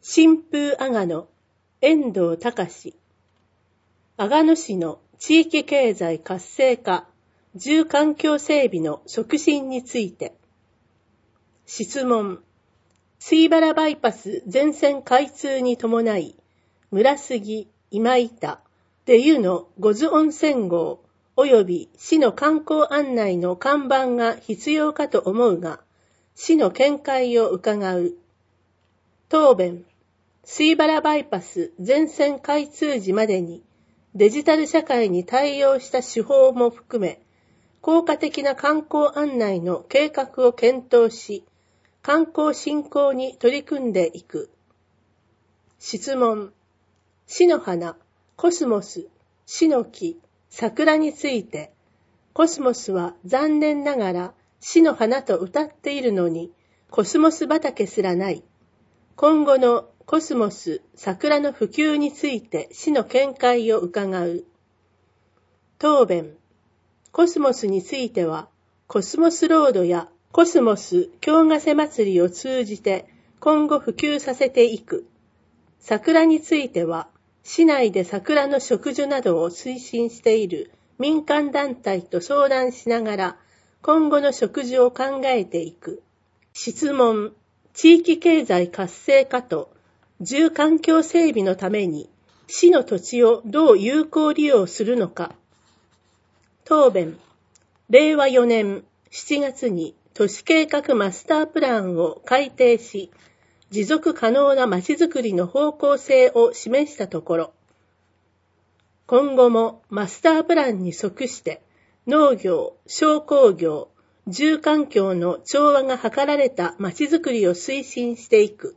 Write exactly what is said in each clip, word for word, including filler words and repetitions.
新風阿賀野遠藤隆。阿賀野市の地域経済活性化、住環境整備の促進について。質問。水原バイパス全線開通に伴い、村杉、今板、出湯の五頭温泉郷及び市の観光案内の看板が必要かと思うが、市の見解を伺う。答弁。水原バイパス全線開通時までにデジタル社会に対応した手法も含め、効果的な観光案内の計画を検討し、観光振興に取り組んでいく。質問。市の花、コスモス、市の木、桜について、コスモスは残念ながら市の花と謳っているのに、コスモス畑すらない。今後のコスモス、桜の普及について市の見解を伺う。答弁。コスモスについては、コスモスロードやコスモス京ヶ瀬祭りを通じて今後普及させていく。桜については、市内で桜の植樹などを推進している民間団体と相談しながら、今後の植樹を考えていく。質問。地域経済活性化と住環境整備のために市の土地をどう有効利用するのか。答弁。れいわよねんしちがつに都市計画マスタープランを改定し、持続可能なまちづくりの方向性を示したところ、今後もマスタープランに即して農業、商工業、住環境の調和が図られたまちづくりを推進していく。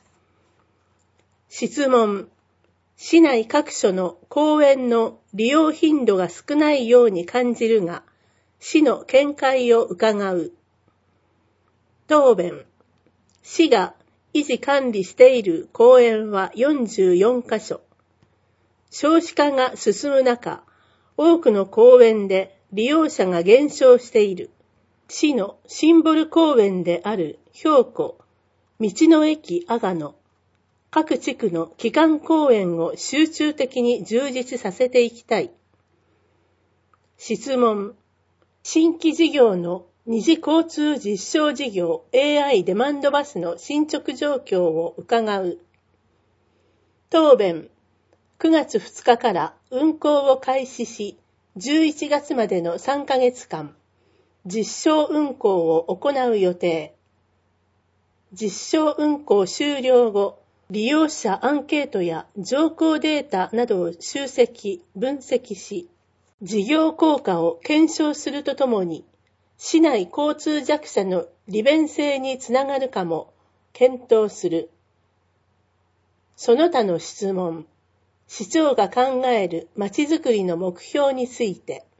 質問。市内各所の公園の利用頻度が少ないように感じるが、市の見解を伺う。答弁。市が維持管理している公園はよんじゅうよんかしょ。少子化が進む中、多くの公園で利用者が減少している。市のシンボル公園である標高、道の駅阿賀野、各地区の基幹公園を集中的に充実させていきたい。質問。新規事業の二次交通実証事業 エーアイ デマンドバスの進捗状況を伺う。答弁。くがつふつかから運行を開始し、じゅういちがつまでのさんかげつかん、実証運行を行う予定。実証運行終了後、利用者アンケートや乗降データなどを集積、分析し、事業効果を検証するとともに、市内交通弱者の利便性につながるかも検討する。その他の質問。市長が考えるまちづくりの目標について。